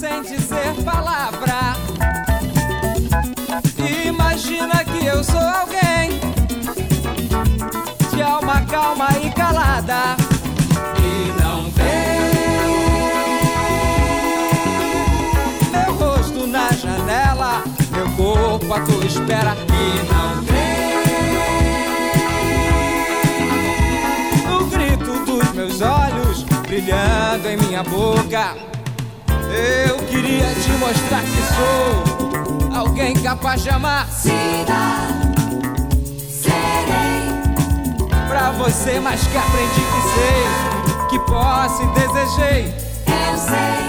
sem dizer palavra. Imagina que eu sou alguém de alma calma e calada, e não vê meu rosto na janela, meu corpo à tua espera, e não vê o grito dos meus olhos brilhando em minha boca. Eu queria te mostrar que sou alguém capaz de amar. Serei pra você mais que aprendi que sei, que posso e desejei. eu sei.